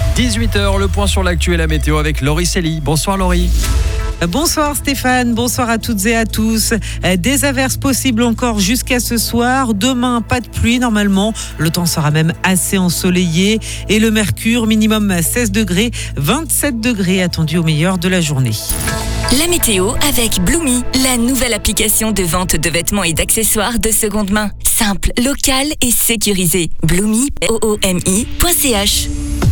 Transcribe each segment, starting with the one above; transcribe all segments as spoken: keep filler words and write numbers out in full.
dix-huit heures, le point sur l'actu et la météo avec Laurie Selly. Bonsoir Laurie. Bonsoir Stéphane, bonsoir à toutes et à tous. Des averses possibles encore jusqu'à ce soir. Demain, pas de pluie normalement. Le temps sera même assez ensoleillé. Et le mercure, minimum seize degrés, vingt-sept degrés attendus au meilleur de la journée. La météo avec Bloomy, la nouvelle application de vente de vêtements et d'accessoires de seconde main. Simple, locale et sécurisée. Bloomy, O O M I point C H.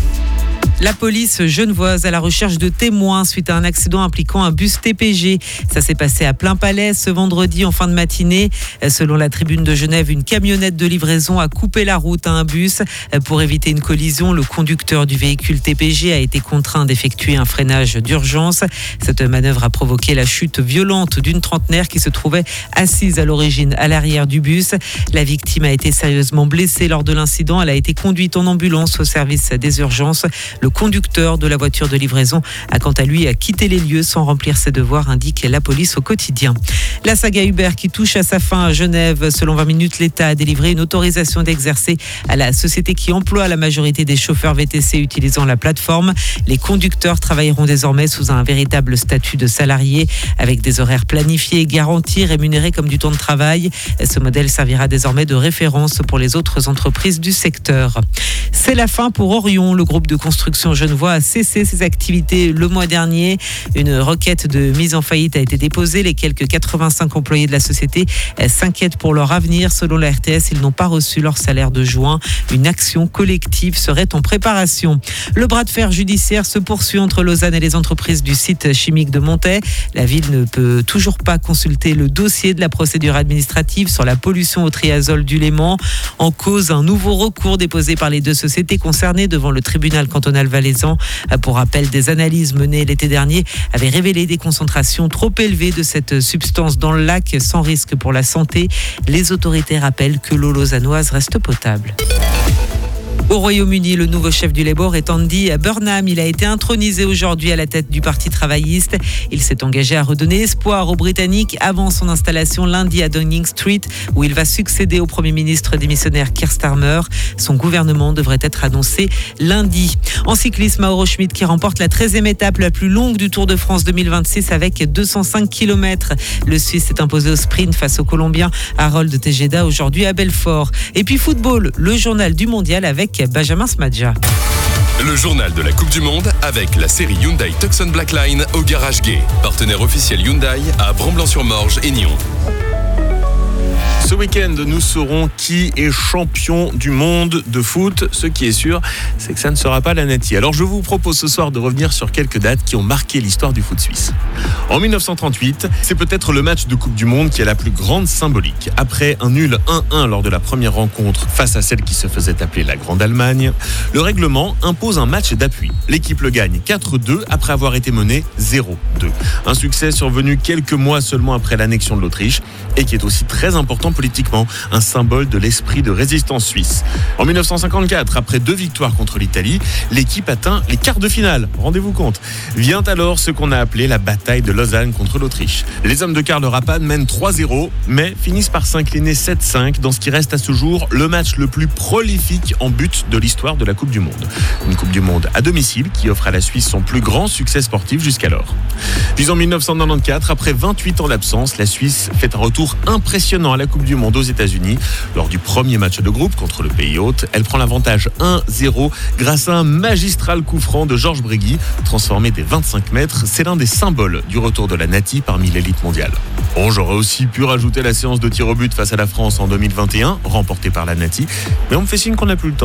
La police genevoise à la recherche de témoins suite à un accident impliquant un bus T P G. Ça s'est passé à Plainpalais ce vendredi en fin de matinée. Selon la Tribune de Genève, une camionnette de livraison a coupé la route à un bus. Pour éviter une collision, le conducteur du véhicule T P G a été contraint d'effectuer un freinage d'urgence. Cette manœuvre a provoqué la chute violente d'une trentenaire qui se trouvait assise à l'origine à l'arrière du bus. La victime a été sérieusement blessée lors de l'incident. Elle a été conduite en ambulance au service des urgences. Le conducteur de la voiture de livraison a quant à lui quitté les lieux sans remplir ses devoirs, indique la police au quotidien. La saga Uber qui touche à sa fin à Genève. Selon vingt minutes, l'État a délivré une autorisation d'exercer à la société qui emploie la majorité des chauffeurs V T C utilisant la plateforme. Les conducteurs travailleront désormais sous un véritable statut de salarié avec des horaires planifiés et garantis, rémunérés comme du temps de travail. Ce modèle servira désormais de référence pour les autres entreprises du secteur. C'est la fin pour Orion. Le groupe de construction genevois a cessé ses activités le mois dernier. Une requête de mise en faillite a été déposée. Les quelques quatre-vingt-cinq employés de la société s'inquiètent pour leur avenir. Selon la R T S, ils n'ont pas reçu leur salaire de juin. Une action collective serait en préparation. Le bras de fer judiciaire se poursuit entre Lausanne et les entreprises du site chimique de Montet. La ville ne peut toujours pas consulter le dossier de la procédure administrative sur la pollution au triazole du Léman. En cause, un nouveau recours déposé par les deux sociétés concernées devant le tribunal cantonal valaisan. Pour rappel, des analyses menées l'été dernier avaient révélé des concentrations trop élevées de cette substance dans le lac sans risque pour la santé. Les autorités rappellent que l'eau lausannoise reste potable. Au Royaume-Uni, le nouveau chef du Labour est Andy Burnham. Il a été intronisé aujourd'hui à la tête du Parti travailliste. Il s'est engagé à redonner espoir aux Britanniques avant son installation lundi à Downing Street, où il va succéder au Premier ministre démissionnaire Keir Starmer. Son gouvernement devrait être annoncé lundi. En cyclisme, Mauro Schmid qui remporte la treizième étape la plus longue du Tour de France deux mille vingt-six avec deux cent cinq kilomètres. Le Suisse s'est imposé au sprint face au Colombien Harold Tejeda aujourd'hui à Belfort. Et puis football, le journal du mondial avec Benjamin Smadja. Le journal de la Coupe du Monde avec la série Hyundai Tucson Blackline au Garage Gay. Partenaire officiel Hyundai à Bramblans-sur-Morge et Nyon. Ce week-end, nous saurons qui est champion du monde de foot. Ce qui est sûr, c'est que ça ne sera pas la Nati. Alors je vous propose ce soir de revenir sur quelques dates qui ont marqué l'histoire du foot suisse. En dix-neuf cent trente-huit, c'est peut-être le match de Coupe du Monde qui a la plus grande symbolique. Après un nul un un lors de la première rencontre face à celle qui se faisait appeler la Grande Allemagne, le règlement impose un match d'appui. L'équipe le gagne quatre deux après avoir été menée zéro deux. Un succès survenu quelques mois seulement après l'annexion de l'Autriche et qui est aussi très important politiquement, un symbole de l'esprit de résistance suisse. En dix-neuf cent cinquante-quatre, après deux victoires contre l'Italie, l'équipe atteint les quarts de finale. Rendez-vous compte. Vient alors ce qu'on a appelé la bataille de Lausanne contre l'Autriche. Les hommes de Karl Rappan mènent trois zéro, mais finissent par s'incliner sept cinq dans ce qui reste à ce jour le match le plus prolifique en but de l'histoire de la Coupe du Monde. Une Coupe du Monde à domicile qui offre à la Suisse son plus grand succès sportif jusqu'alors. Puis en dix-neuf cent quatre-vingt-quatorze, après vingt-huit ans d'absence, la Suisse fait un retour impressionnant à la Coupe du Monde aux États-Unis. Lors du premier match de groupe contre le pays hôte, elle prend l'avantage un zéro grâce à un magistral coup franc de Georges Bregui, transformé des vingt-cinq mètres. C'est l'un des symboles du retour de la Nati parmi l'élite mondiale. Bon, j'aurais aussi pu rajouter la séance de tir au but face à la France en deux mille vingt et un, remportée par la Nati, mais on me fait signe qu'on n'a plus le temps.